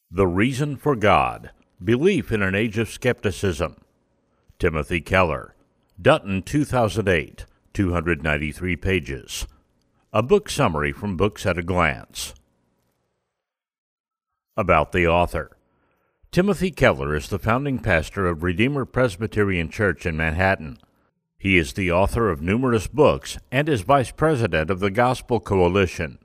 The Reason for God, Belief in an Age of Skepticism. Timothy Keller. Dutton, 2008, 293 pages. A book summary from Books at a Glance. About the author. Timothy Keller is the founding pastor of Redeemer Presbyterian Church in Manhattan. He is the author of numerous books and is vice president of the Gospel Coalition.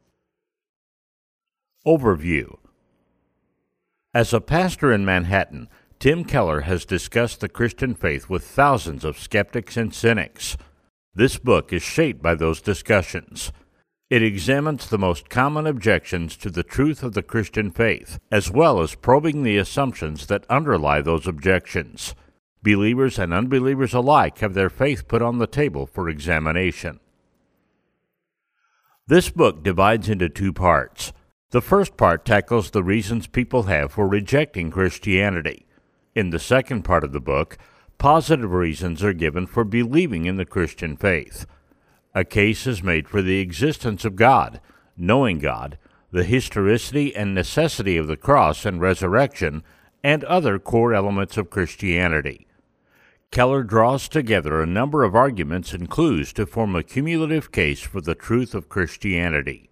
Overview. As a pastor in Manhattan, Tim Keller has discussed the Christian faith with thousands of skeptics and cynics. This book is shaped by those discussions. It examines the most common objections to the truth of the Christian faith, as well as probing the assumptions that underlie those objections. Believers and unbelievers alike have their faith put on the table for examination. This book divides into two parts. The first part tackles the reasons people have for rejecting Christianity. In the second part of the book, positive reasons are given for believing in the Christian faith. A case is made for the existence of God, knowing God, the historicity and necessity of the cross and resurrection, and other core elements of Christianity. Keller draws together a number of arguments and clues to form a cumulative case for the truth of Christianity.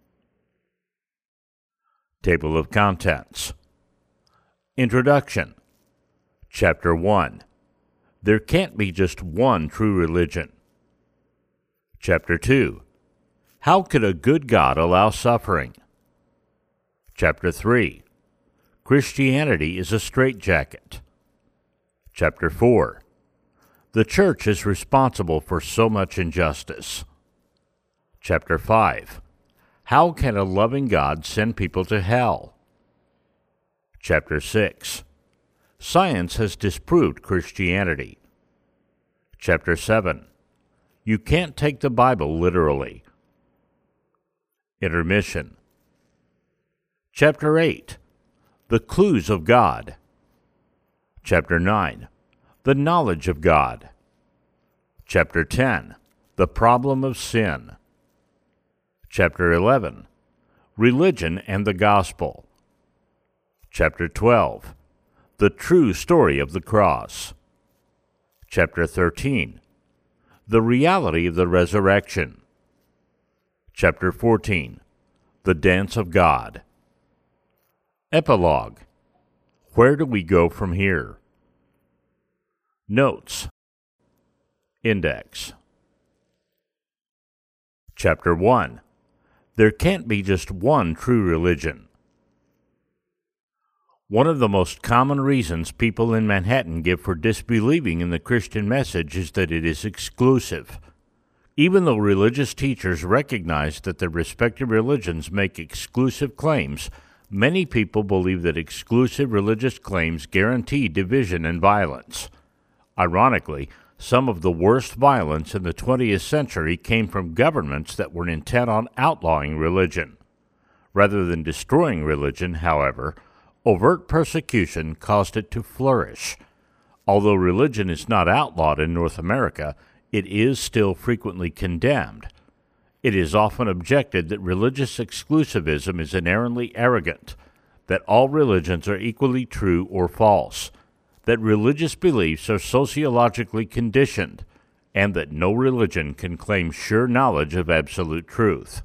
Table of Contents. Introduction. Chapter 1. There can't be just one true religion. Chapter 2. How could a good God allow suffering? Chapter 3. Christianity is a straitjacket. Chapter 4. The church is responsible for so much injustice. Chapter 5. How can a loving God send people to hell? Chapter 6. Science has disproved Christianity. Chapter 7. You can't take the Bible literally. Intermission. Chapter 8. The Clues of God. Chapter 9. The Knowledge of God. Chapter 10. The Problem of Sin. Chapter 11. Religion and the Gospel. Chapter 12. The True Story of the Cross. Chapter 13. The Reality of the Resurrection. Chapter 14. The Dance of God. Epilogue. Where do we go from here? Notes. Index. Chapter 1. There can't be just one true religion. One of the most common reasons people in Manhattan give for disbelieving in the Christian message is that it is exclusive. Even though religious teachers recognize that their respective religions make exclusive claims, many people believe that exclusive religious claims guarantee division and violence. Ironically, some of the worst violence in the 20th century came from governments that were intent on outlawing religion. Rather than destroying religion, however, overt persecution caused it to flourish. Although religion is not outlawed in North America, it is still frequently condemned. It is often objected that religious exclusivism is inherently arrogant, that all religions are equally true or false, that religious beliefs are sociologically conditioned, and that no religion can claim sure knowledge of absolute truth.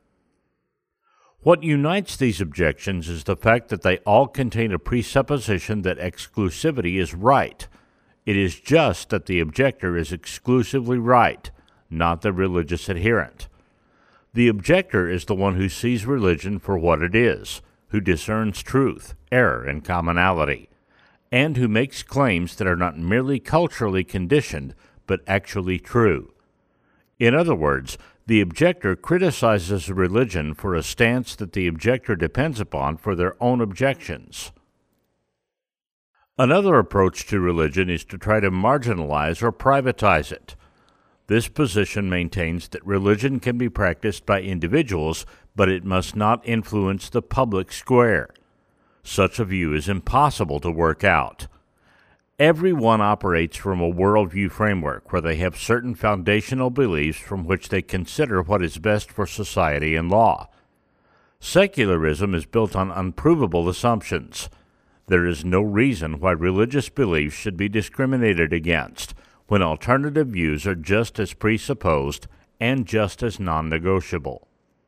What unites these objections is the fact that they all contain a presupposition that exclusivity is right. It is just that the objector is exclusively right, not the religious adherent. The objector is the one who sees religion for what it is, who discerns truth, error, and commonality, and who makes claims that are not merely culturally conditioned, but actually true. In other words, the objector criticizes religion for a stance that the objector depends upon for their own objections. Another approach to religion is to try to marginalize or privatize it. This position maintains that religion can be practiced by individuals, but it must not influence the public square. Such a view is impossible to work out. Everyone operates from a worldview framework where they have certain foundational beliefs from which they consider what is best for society and law. Secularism is built on unprovable assumptions. There is no reason why religious beliefs should be discriminated against, when alternative views are just as presupposed and just as non-negotiable.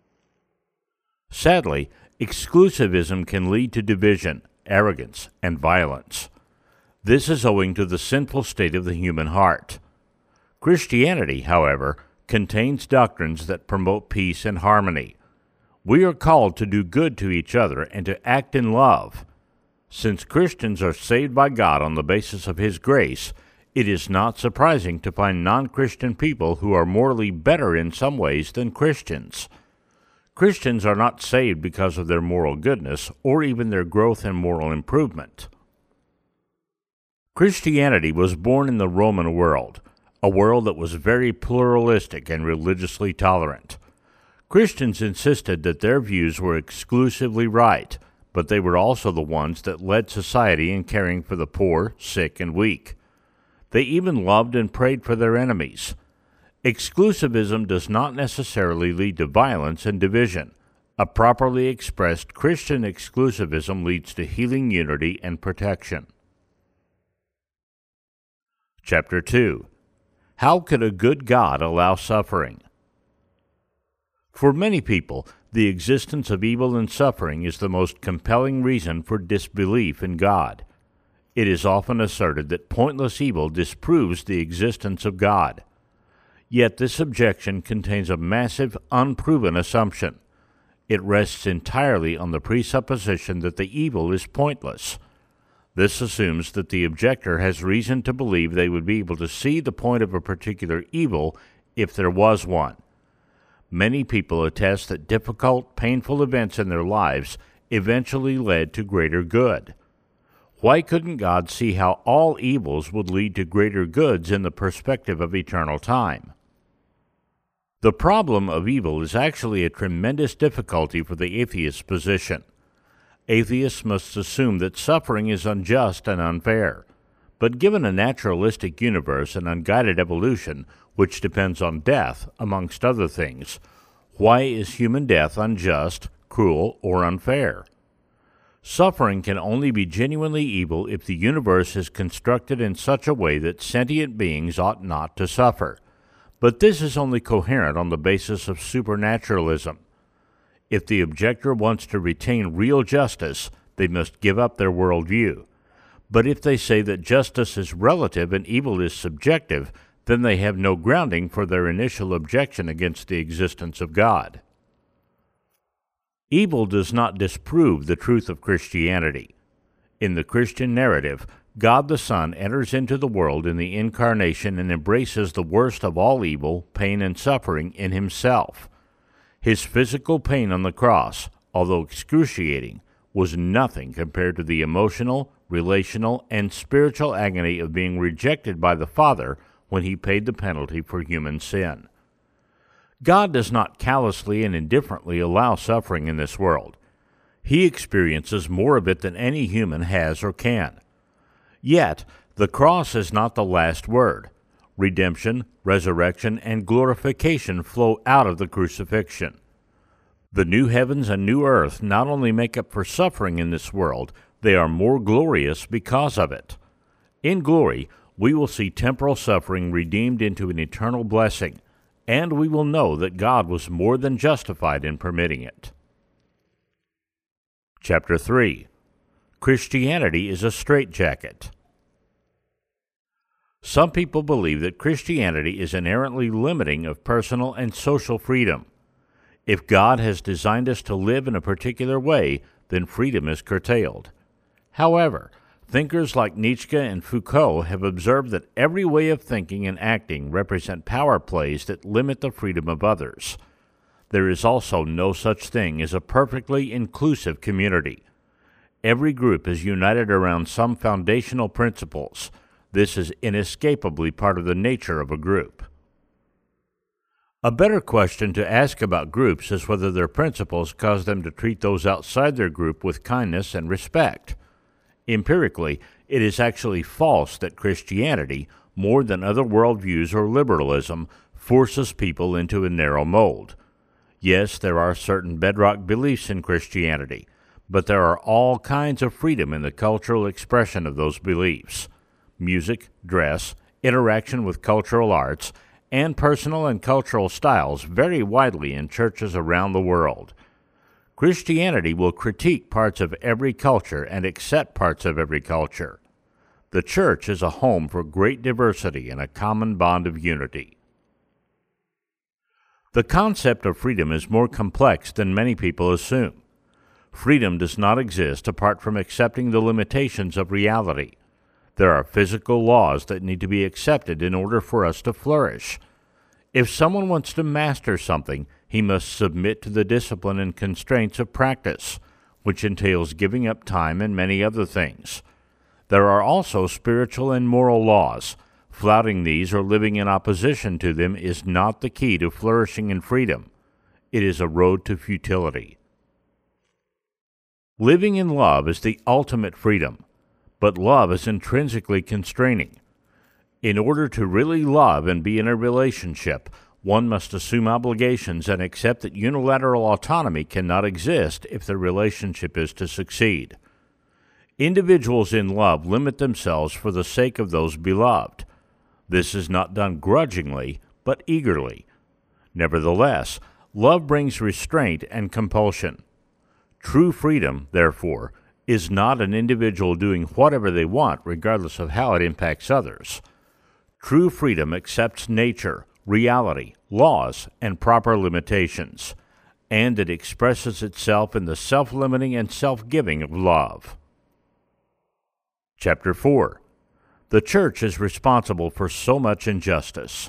Sadly, exclusivism can lead to division, arrogance, and violence. This is owing to the sinful state of the human heart. Christianity, however, contains doctrines that promote peace and harmony. We are called to do good to each other and to act in love. Since Christians are saved by God on the basis of His grace, it is not surprising to find non-Christian people who are morally better in some ways than Christians. Christians are not saved because of their moral goodness or even their growth in moral improvement. Christianity was born in the Roman world, a world that was very pluralistic and religiously tolerant. Christians insisted that their views were exclusively right, but they were also the ones that led society in caring for the poor, sick, and weak. They even loved and prayed for their enemies. Exclusivism does not necessarily lead to violence and division. A properly expressed Christian exclusivism leads to healing, unity, and protection. Chapter 2. How could a good God allow suffering? For many people, the existence of evil and suffering is the most compelling reason for disbelief in God. It is often asserted that pointless evil disproves the existence of God. Yet this objection contains a massive, unproven assumption. It rests entirely on the presupposition that the evil is pointless. This assumes that the objector has reason to believe they would be able to see the point of a particular evil if there was one. Many people attest that difficult, painful events in their lives eventually led to greater good. Why couldn't God see how all evils would lead to greater goods in the perspective of eternal time? The problem of evil is actually a tremendous difficulty for the atheist's position. Atheists must assume that suffering is unjust and unfair. But given a naturalistic universe and unguided evolution, which depends on death, amongst other things, why is human death unjust, cruel, or unfair? Suffering can only be genuinely evil if the universe is constructed in such a way that sentient beings ought not to suffer. But this is only coherent on the basis of supernaturalism. If the objector wants to retain real justice, they must give up their worldview. But if they say that justice is relative and evil is subjective, then they have no grounding for their initial objection against the existence of God. Evil does not disprove the truth of Christianity. In the Christian narrative, God the Son enters into the world in the Incarnation and embraces the worst of all evil, pain, and suffering in Himself. His physical pain on the cross, although excruciating, was nothing compared to the emotional, relational, and spiritual agony of being rejected by the Father when He paid the penalty for human sin. God does not callously and indifferently allow suffering in this world. He experiences more of it than any human has or can. Yet, the cross is not the last word. Redemption, resurrection, and glorification flow out of the crucifixion. The new heavens and new earth not only make up for suffering in this world, they are more glorious because of it. In glory, we will see temporal suffering redeemed into an eternal blessing, and we will know that God was more than justified in permitting it. Chapter 3. Christianity is a straitjacket. Some people believe that Christianity is inherently limiting of personal and social freedom. If God has designed us to live in a particular way, then freedom is curtailed. However, thinkers like Nietzsche and Foucault have observed that every way of thinking and acting represent power plays that limit the freedom of others. There is also no such thing as a perfectly inclusive community. Every group is united around some foundational principles. This is inescapably part of the nature of a group. A better question to ask about groups is whether their principles cause them to treat those outside their group with kindness and respect. Empirically, it is actually false that Christianity, more than other worldviews or liberalism, forces people into a narrow mold. Yes, there are certain bedrock beliefs in Christianity, but there are all kinds of freedom in the cultural expression of those beliefs. Music, dress, interaction with cultural arts, and personal and cultural styles vary widely in churches around the world. Christianity will critique parts of every culture and accept parts of every culture. The church is a home for great diversity and a common bond of unity. The concept of freedom is more complex than many people assume. Freedom does not exist apart from accepting the limitations of reality. There are physical laws that need to be accepted in order for us to flourish. If someone wants to master something, he must submit to the discipline and constraints of practice, which entails giving up time and many other things. There are also spiritual and moral laws. Flouting these or living in opposition to them is not the key to flourishing in freedom. It is a road to futility. Living in love is the ultimate freedom, but love is intrinsically constraining. In order to really love and be in a relationship, one must assume obligations and accept that unilateral autonomy cannot exist if the relationship is to succeed. Individuals in love limit themselves for the sake of those beloved. This is not done grudgingly, but eagerly. Nevertheless, love brings restraint and compulsion. True freedom, therefore, is not an individual doing whatever they want regardless of how it impacts others. True freedom accepts nature, reality, laws, and proper limitations, and it expresses itself in the self-limiting and self-giving of love. Chapter 4. The Church is responsible for so much injustice.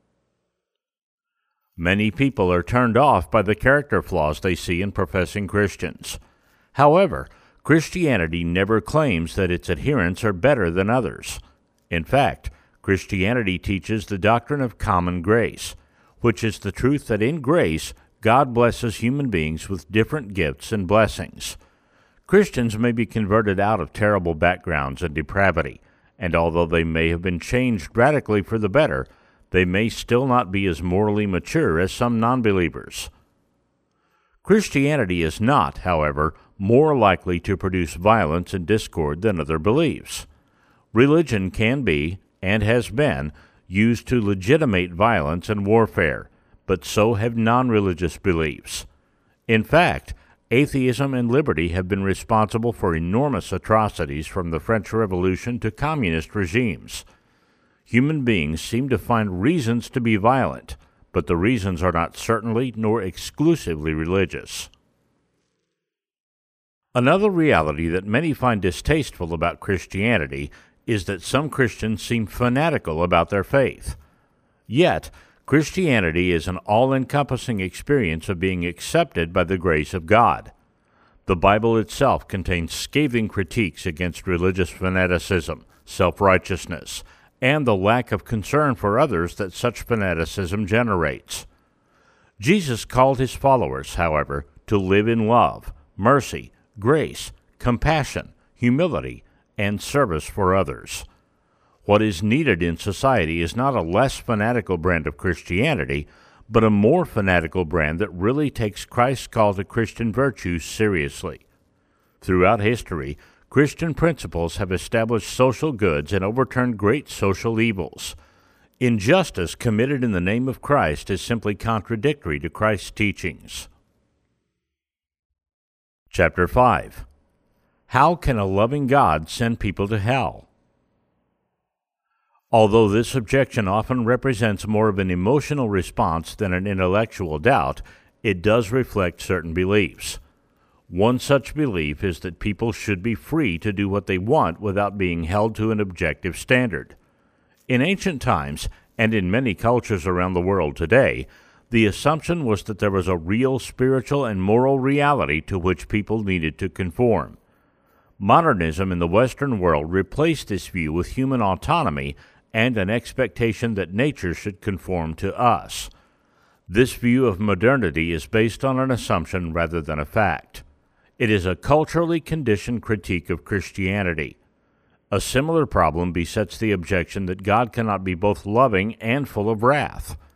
Many people are turned off by the character flaws they see in professing Christians. However, Christianity never claims that its adherents are better than others. In fact, Christianity teaches the doctrine of common grace, which is the truth that in grace, God blesses human beings with different gifts and blessings. Christians may be converted out of terrible backgrounds and depravity, and although they may have been changed radically for the better, they may still not be as morally mature as some non-believers. Christianity is not, however, more likely to produce violence and discord than other beliefs. Religion can be, and has been, used to legitimate violence and warfare, but so have non-religious beliefs. In fact, atheism and liberty have been responsible for enormous atrocities from the French Revolution to communist regimes. Human beings seem to find reasons to be violent, but the reasons are not certainly nor exclusively religious. Another reality that many find distasteful about Christianity is that some Christians seem fanatical about their faith. Yet, Christianity is an all-encompassing experience of being accepted by the grace of God. The Bible itself contains scathing critiques against religious fanaticism, self-righteousness, and the lack of concern for others that such fanaticism generates. Jesus called his followers, however, to live in love, mercy, grace, compassion, humility, and service for others. What is needed in society is not a less fanatical brand of Christianity, but a more fanatical brand that really takes Christ's call to Christian virtues seriously. Throughout history, Christian principles have established social goods and overturned great social evils. Injustice committed in the name of Christ is simply contradictory to Christ's teachings. Chapter 5. How can a loving God send people to hell? Although this objection often represents more of an emotional response than an intellectual doubt, it does reflect certain beliefs. One such belief is that people should be free to do what they want without being held to an objective standard. In ancient times, and in many cultures around the world today, the assumption was that there was a real spiritual and moral reality to which people needed to conform. Modernism in the Western world replaced this view with human autonomy and an expectation that nature should conform to us. This view of modernity is based on an assumption rather than a fact. It is a culturally conditioned critique of Christianity. A similar problem besets the objection that God cannot be both loving and full of wrath.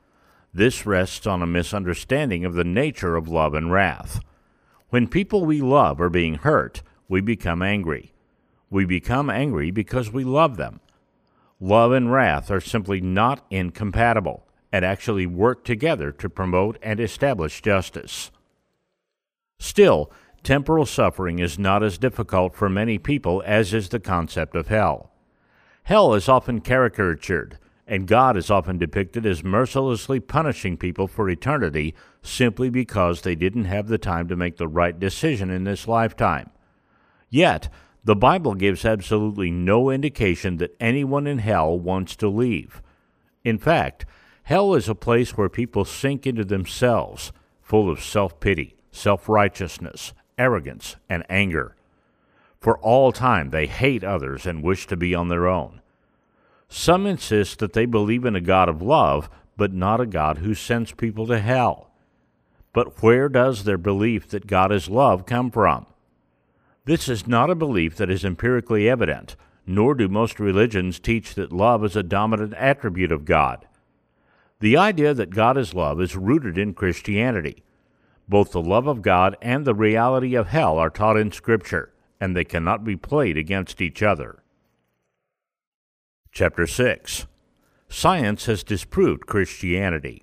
This rests on a misunderstanding of the nature of love and wrath. When people we love are being hurt, we become angry. We become angry because we love them. Love and wrath are simply not incompatible and actually work together to promote and establish justice. Still, temporal suffering is not as difficult for many people as is the concept of hell. Hell is often caricatured, and God is often depicted as mercilessly punishing people for eternity simply because they didn't have the time to make the right decision in this lifetime. Yet, the Bible gives absolutely no indication that anyone in hell wants to leave. In fact, hell is a place where people sink into themselves, full of self-pity, self-righteousness, arrogance, and anger. For all time they hate others and wish to be on their own. Some insist that they believe in a God of love, but not a God who sends people to hell. But where does their belief that God is love come from? This is not a belief that is empirically evident, nor do most religions teach that love is a dominant attribute of God. The idea that God is love is rooted in Christianity. Both the love of God and the reality of hell are taught in Scripture, and they cannot be played against each other. Chapter 6. Science has disproved Christianity.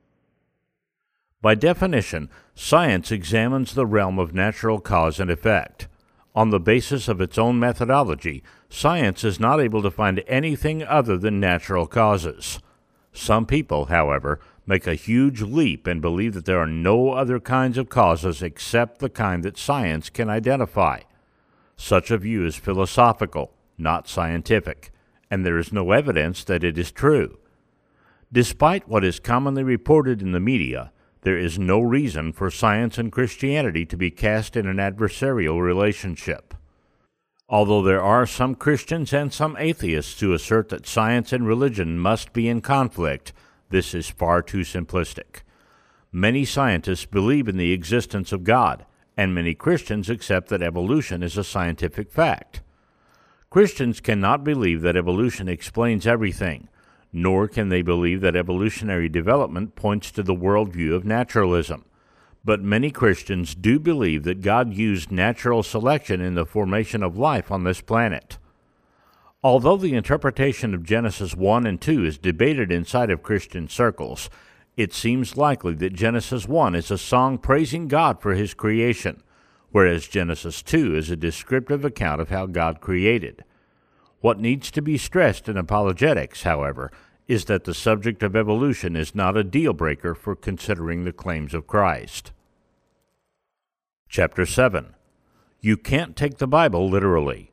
By definition, science examines the realm of natural cause and effect. On the basis of its own methodology, science is not able to find anything other than natural causes. Some people, however, make a huge leap and believe that there are no other kinds of causes except the kind that science can identify. Such a view is philosophical, not scientific, and there is no evidence that it is true. Despite what is commonly reported in the media, there is no reason for science and Christianity to be cast in an adversarial relationship. Although there are some Christians and some atheists who assert that science and religion must be in conflict, this is far too simplistic. Many scientists believe in the existence of God, and many Christians accept that evolution is a scientific fact. Christians cannot believe that evolution explains everything, nor can they believe that evolutionary development points to the worldview of naturalism. But many Christians do believe that God used natural selection in the formation of life on this planet. Although the interpretation of Genesis 1 and 2 is debated inside of Christian circles, it seems likely that Genesis 1 is a song praising God for His creation, whereas Genesis 2 is a descriptive account of how God created. What needs to be stressed in apologetics, however, is that the subject of evolution is not a deal-breaker for considering the claims of Christ. Chapter 7. You can't take the Bible literally.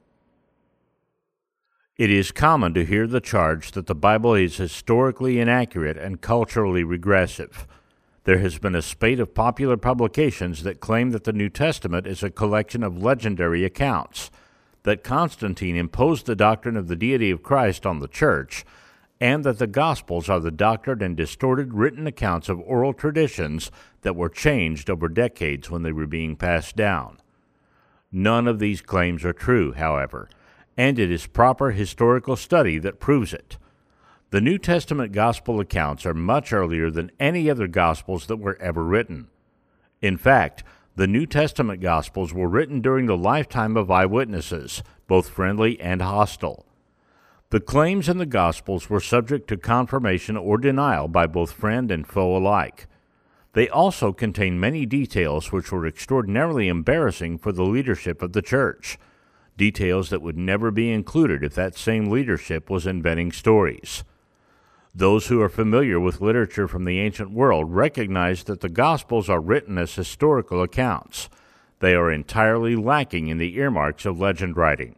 It is common to hear the charge that the Bible is historically inaccurate and culturally regressive. There has been a spate of popular publications that claim that the New Testament is a collection of legendary accounts, that Constantine imposed the doctrine of the deity of Christ on the Church, and that the Gospels are the doctored and distorted written accounts of oral traditions that were changed over decades when they were being passed down. None of these claims are true, however, and it is proper historical study that proves it. The New Testament Gospel accounts are much earlier than any other Gospels that were ever written. In fact, the New Testament Gospels were written during the lifetime of eyewitnesses, both friendly and hostile. The claims in the Gospels were subject to confirmation or denial by both friend and foe alike. They also contain many details which were extraordinarily embarrassing for the leadership of the church, details that would never be included if that same leadership was inventing stories. Those who are familiar with literature from the ancient world recognize that the Gospels are written as historical accounts. They are entirely lacking in the earmarks of legend writing.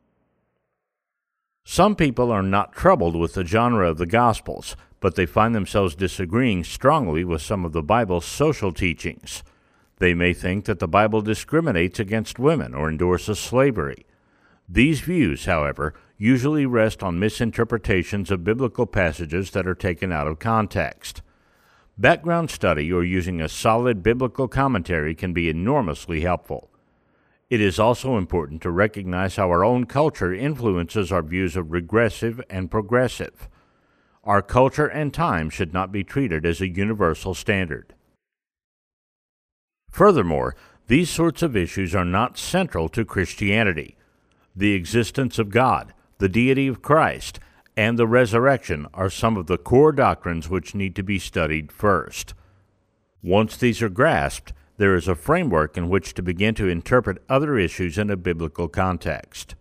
Some people are not troubled with the genre of the Gospels, but they find themselves disagreeing strongly with some of the Bible's social teachings. They may think that the Bible discriminates against women or endorses slavery. These views, however, usually rest on misinterpretations of biblical passages that are taken out of context. Background study or using a solid biblical commentary can be enormously helpful. It is also important to recognize how our own culture influences our views of regressive and progressive. our culture and time should not be treated as a universal standard. Furthermore, these sorts of issues are not central to Christianity. The existence of God, the deity of Christ, and the resurrection are some of the core doctrines which need to be studied first. Once these are grasped, there is a framework in which to begin to interpret other issues in a biblical context.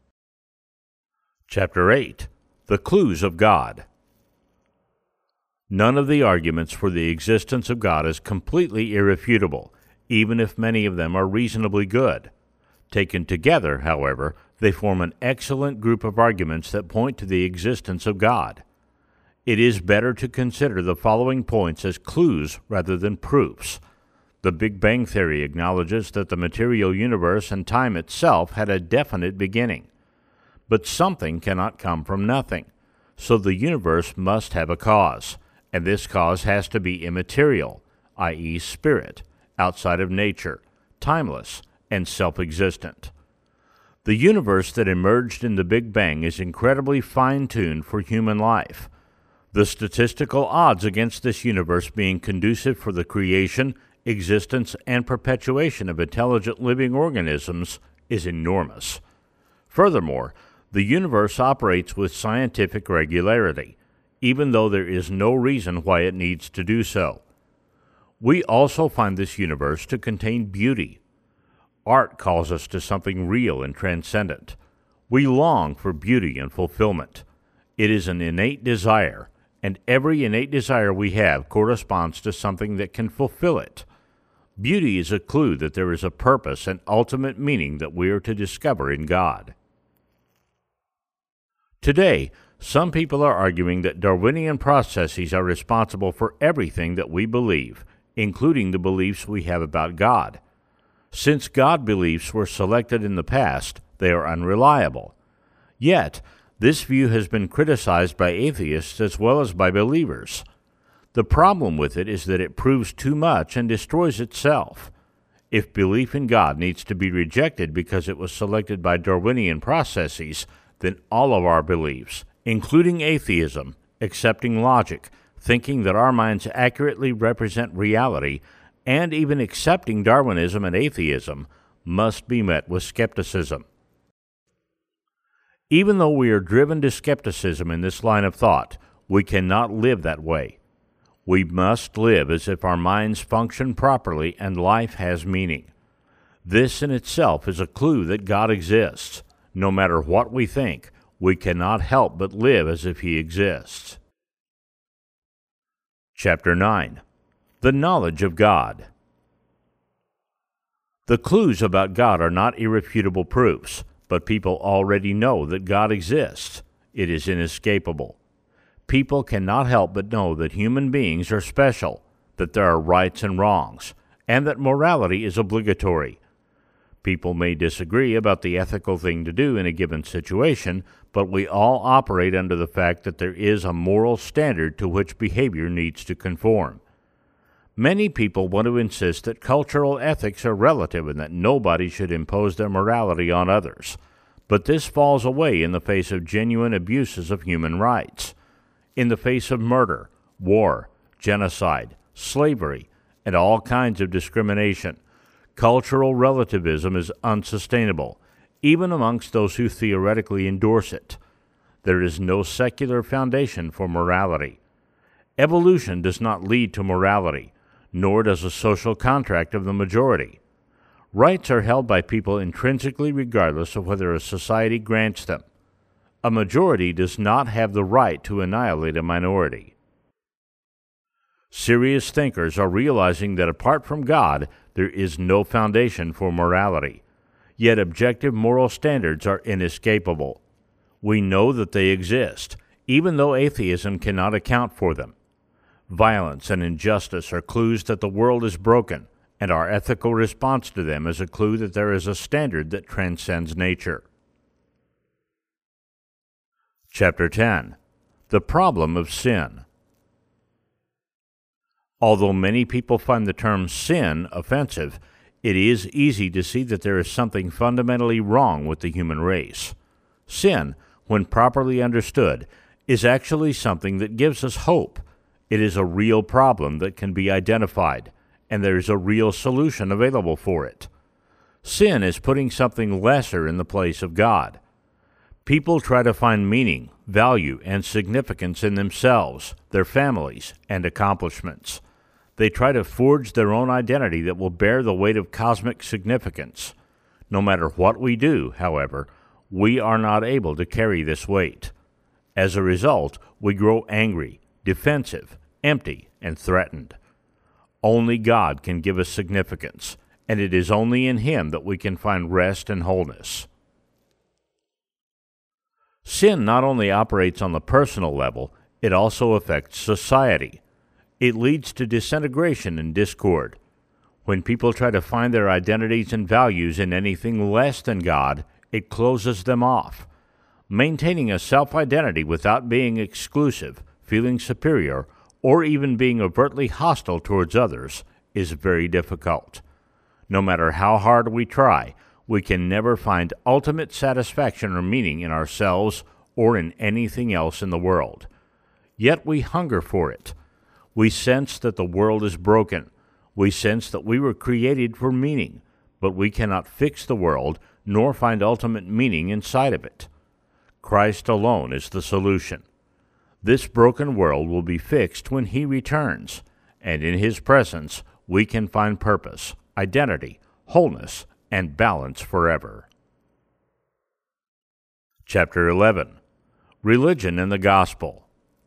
Chapter 8. The Clues of God. None of the arguments for the existence of God is completely irrefutable, even if many of them are reasonably good. Taken together, however, they form an excellent group of arguments that point to the existence of God. It is better to consider the following points as clues rather than proofs. The Big Bang Theory acknowledges that the material universe and time itself had a definite beginning. But something cannot come from nothing, so the universe must have a cause, and this cause has to be immaterial, i.e. spirit, outside of nature, timeless, and self-existent. The universe that emerged in the Big Bang is incredibly fine-tuned for human life. The statistical odds against this universe being conducive for the creation, existence, and perpetuation of intelligent living organisms is enormous. Furthermore, the universe operates with scientific regularity, even though there is no reason why it needs to do so. We also find this universe to contain beauty. Art calls us to something real and transcendent. We long for beauty and fulfillment. It is an innate desire, and every innate desire we have corresponds to something that can fulfill it. Beauty is a clue that there is a purpose and ultimate meaning that we are to discover in God. Today, some people are arguing that Darwinian processes are responsible for everything that we believe, including the beliefs we have about God. Since God beliefs were selected in the past, they are unreliable. Yet, this view has been criticized by atheists as well as by believers. The problem with it is that it proves too much and destroys itself. If belief in God needs to be rejected because it was selected by Darwinian processes, then all of our beliefs, including atheism, accepting logic, thinking that our minds accurately represent reality, and even accepting Darwinism and atheism, must be met with skepticism. Even though we are driven to skepticism in this line of thought, we cannot live that way. We must live as if our minds function properly and life has meaning. This in itself is a clue that God exists. No matter what we think, we cannot help but live as if He exists. Chapter 9. The Knowledge of God. The clues about God are not irrefutable proofs, but people already know that God exists. It is inescapable. People cannot help but know that human beings are special, that there are rights and wrongs, and that morality is obligatory. People may disagree about the ethical thing to do in a given situation, but we all operate under the fact that there is a moral standard to which behavior needs to conform. Many people want to insist that cultural ethics are relative and that nobody should impose their morality on others, but this falls away in the face of genuine abuses of human rights. In the face of murder, war, genocide, slavery, and all kinds of discrimination, cultural relativism is unsustainable, even amongst those who theoretically endorse it. There is no secular foundation for morality. Evolution does not lead to morality, nor does a social contract of the majority. Rights are held by people intrinsically regardless of whether a society grants them. A majority does not have the right to annihilate a minority. Serious thinkers are realizing that apart from God, there is no foundation for morality. Yet objective moral standards are inescapable. We know that they exist, even though atheism cannot account for them. Violence and injustice are clues that the world is broken, and our ethical response to them is a clue that there is a standard that transcends nature. Chapter 10. The Problem of Sin. Although many people find the term sin offensive, it is easy to see that there is something fundamentally wrong with the human race. Sin, when properly understood, is actually something that gives us hope. It is a real problem that can be identified, and there is a real solution available for it. Sin is putting something lesser in the place of God. People try to find meaning, value, and significance in themselves, their families, and accomplishments. They try to forge their own identity that will bear the weight of cosmic significance. No matter what we do, however, we are not able to carry this weight. As a result, we grow angry, defensive, empty, and threatened. Only God can give us significance, and it is only in Him that we can find rest and wholeness. Sin not only operates on the personal level, it also affects society. It leads to disintegration and discord. When people try to find their identities and values in anything less than God, it closes them off. Maintaining a self-identity without being exclusive, feeling superior, or even being overtly hostile towards others is very difficult. No matter how hard we try, we can never find ultimate satisfaction or meaning in ourselves or in anything else in the world. Yet we hunger for it. We sense that the world is broken. We sense that we were created for meaning, but we cannot fix the world nor find ultimate meaning inside of it. Christ alone is the solution. This broken world will be fixed when He returns, and in His presence we can find purpose, identity, wholeness, and balance forever. Chapter 11. Religion and the Gospel.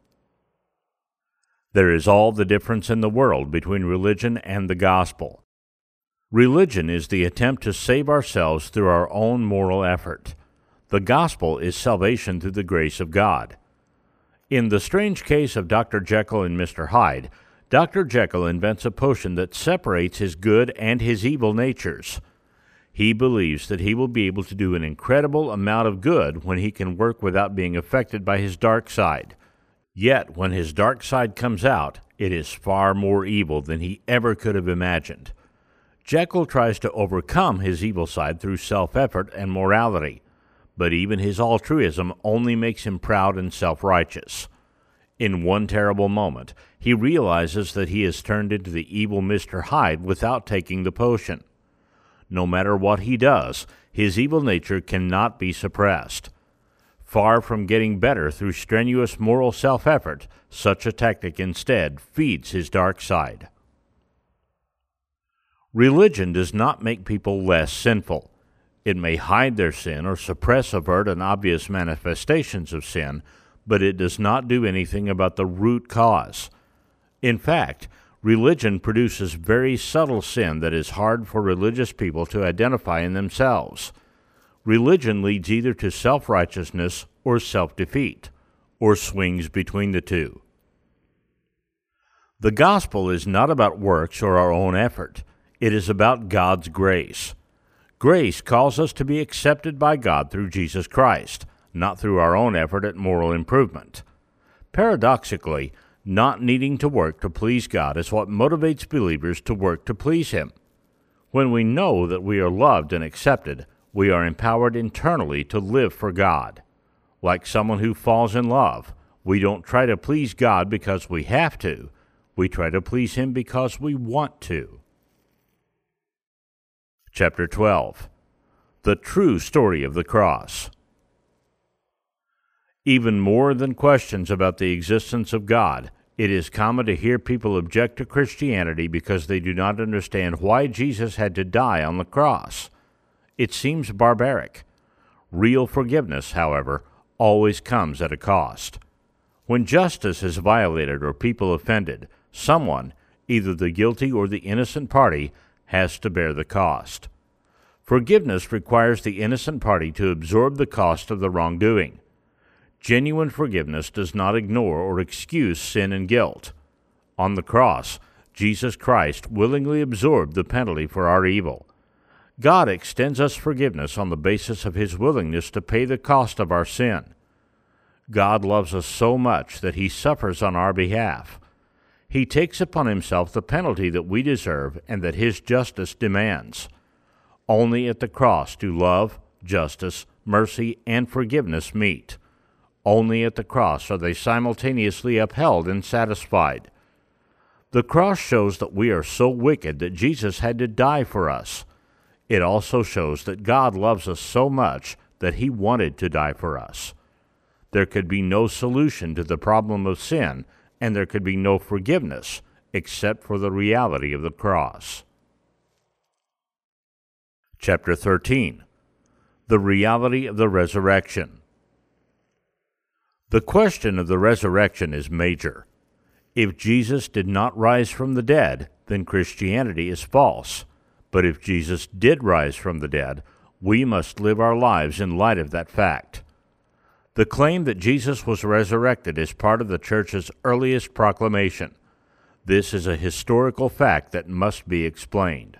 There is all the difference in the world between religion and the gospel. Religion is the attempt to save ourselves through our own moral effort. The gospel is salvation through the grace of God. In The Strange Case of Dr. Jekyll and Mr. Hyde, Dr. Jekyll invents a potion that separates his good and his evil natures. He believes that he will be able to do an incredible amount of good when he can work without being affected by his dark side. Yet, when his dark side comes out, it is far more evil than he ever could have imagined. Jekyll tries to overcome his evil side through self-effort and morality, but even his altruism only makes him proud and self-righteous. In one terrible moment, he realizes that he has turned into the evil Mr. Hyde without taking the potion. No matter what he does, his evil nature cannot be suppressed. Far from getting better through strenuous moral self-effort, such a tactic instead feeds his dark side. Religion does not make people less sinful. It may hide their sin or suppress overt and obvious manifestations of sin, but it does not do anything about the root cause. In fact, religion produces very subtle sin that is hard for religious people to identify in themselves. Religion leads either to self-righteousness or self-defeat, or swings between the two. The gospel is not about works or our own effort. It is about God's grace. Grace calls us to be accepted by God through Jesus Christ, not through our own effort at moral improvement. Paradoxically, not needing to work to please God is what motivates believers to work to please Him. When we know that we are loved and accepted, we are empowered internally to live for God. Like someone who falls in love, we don't try to please God because we have to. We try to please Him because we want to. Chapter 12. The True Story of the Cross. Even more than questions about the existence of God, it is common to hear people object to Christianity because they do not understand why Jesus had to die on the cross. It seems barbaric. Real forgiveness, however, always comes at a cost. When justice is violated or people offended, someone, either the guilty or the innocent party, has to bear the cost. Forgiveness requires the innocent party to absorb the cost of the wrongdoing. Genuine forgiveness does not ignore or excuse sin and guilt. On the cross, Jesus Christ willingly absorbed the penalty for our evil. God extends us forgiveness on the basis of His willingness to pay the cost of our sin. God loves us so much that He suffers on our behalf. He takes upon Himself the penalty that we deserve and that His justice demands. Only at the cross do love, justice, mercy, and forgiveness meet. Only at the cross are they simultaneously upheld and satisfied. The cross shows that we are so wicked that Jesus had to die for us. It also shows that God loves us so much that He wanted to die for us. There could be no solution to the problem of sin, and there could be no forgiveness except for the reality of the cross. Chapter 13. The reality of the resurrection. The question of the resurrection is major. If Jesus did not rise from the dead, then Christianity is false. But if Jesus did rise from the dead, we must live our lives in light of that fact. The claim that Jesus was resurrected is part of the Church's earliest proclamation. This is a historical fact that must be explained.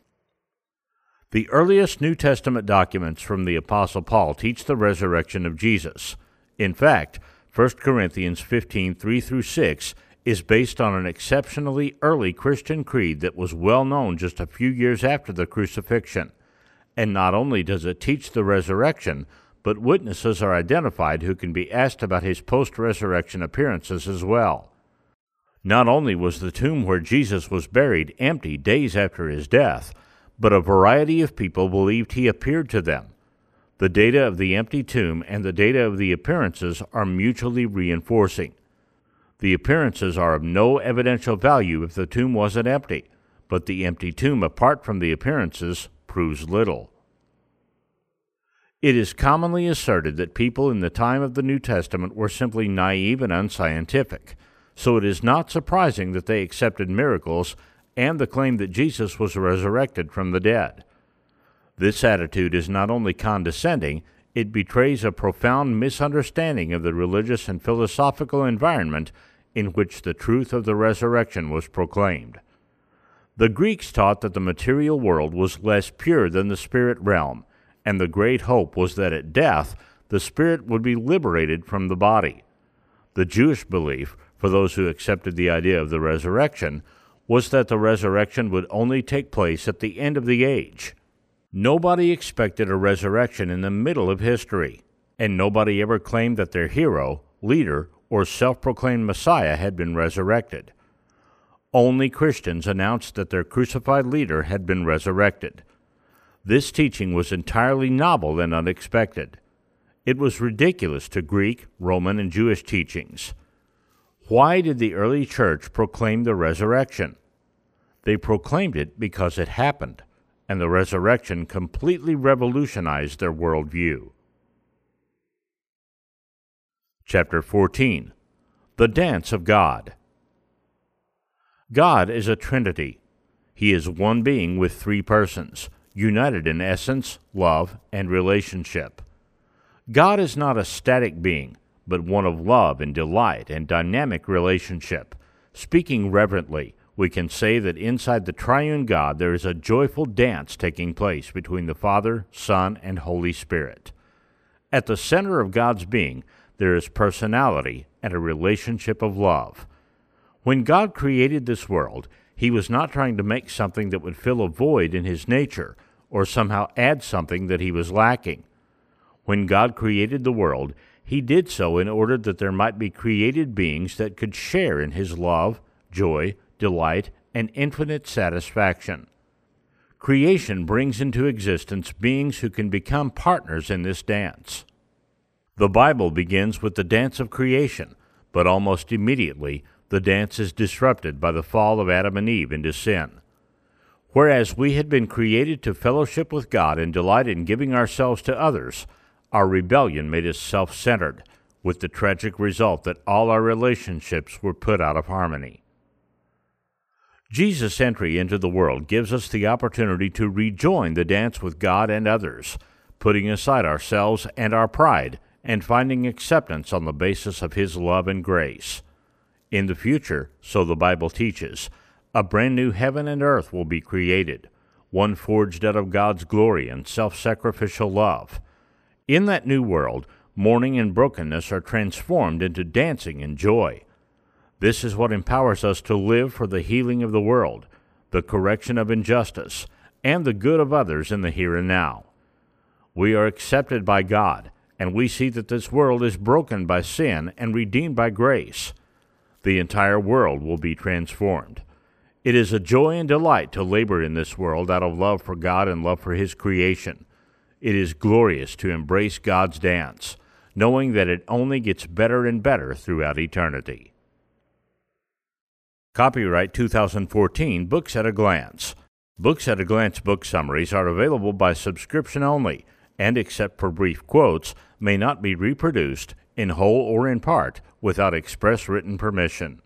The earliest New Testament documents from the Apostle Paul teach the resurrection of Jesus. In fact, 1 Corinthians 15:3-6 is based on an exceptionally early Christian creed that was well known just a few years after the crucifixion. And not only does it teach the resurrection, but witnesses are identified who can be asked about his post-resurrection appearances as well. Not only was the tomb where Jesus was buried empty days after his death, but a variety of people believed he appeared to them. The data of the empty tomb and the data of the appearances are mutually reinforcing. The appearances are of no evidential value if the tomb wasn't empty, but the empty tomb apart from the appearances proves little. It is commonly asserted that people in the time of the New Testament were simply naive and unscientific, so it is not surprising that they accepted miracles and the claim that Jesus was resurrected from the dead. This attitude is not only condescending, it betrays a profound misunderstanding of the religious and philosophical environment in which the truth of the resurrection was proclaimed. The Greeks taught that the material world was less pure than the spirit realm, and the great hope was that at death the spirit would be liberated from the body. The Jewish belief, for those who accepted the idea of the resurrection, was that the resurrection would only take place at the end of the age. Nobody expected a resurrection in the middle of history, and nobody ever claimed that their hero, leader, or self-proclaimed Messiah had been resurrected. Only Christians announced that their crucified leader had been resurrected. This teaching was entirely novel and unexpected. It was ridiculous to Greek, Roman, and Jewish teachings. Why did the early church proclaim the resurrection? They proclaimed it because it happened, and the resurrection completely revolutionized their worldview. Chapter 14. The Dance of God. God is a Trinity. He is one being with three persons, united in essence, love, and relationship. God is not a static being, but one of love and delight and dynamic relationship. Speaking reverently, we can say that inside the triune God there is a joyful dance taking place between the Father, Son, and Holy Spirit. At the center of God's being, there is personality and a relationship of love. When God created this world, He was not trying to make something that would fill a void in His nature or somehow add something that He was lacking. When God created the world, He did so in order that there might be created beings that could share in His love, joy, delight, and infinite satisfaction. Creation brings into existence beings who can become partners in this dance. The Bible begins with the dance of creation, but almost immediately the dance is disrupted by the fall of Adam and Eve into sin. Whereas we had been created to fellowship with God and delight in giving ourselves to others, our rebellion made us self-centered, with the tragic result that all our relationships were put out of harmony. Jesus' entry into the world gives us the opportunity to rejoin the dance with God and others, putting aside ourselves and our pride and finding acceptance on the basis of His love and grace. In the future, so the Bible teaches, a brand new heaven and earth will be created, one forged out of God's glory and self-sacrificial love. In that new world, mourning and brokenness are transformed into dancing and joy. This is what empowers us to live for the healing of the world, the correction of injustice, and the good of others in the here and now. We are accepted by God, and we see that this world is broken by sin and redeemed by grace. The entire world will be transformed. It is a joy and delight to labor in this world out of love for God and love for His creation. It is glorious to embrace God's dance, knowing that it only gets better and better throughout eternity. Copyright 2014 Books at a Glance. Books at a Glance book summaries are available by subscription only, and except for brief quotes, may not be reproduced, in whole or in part, without express written permission.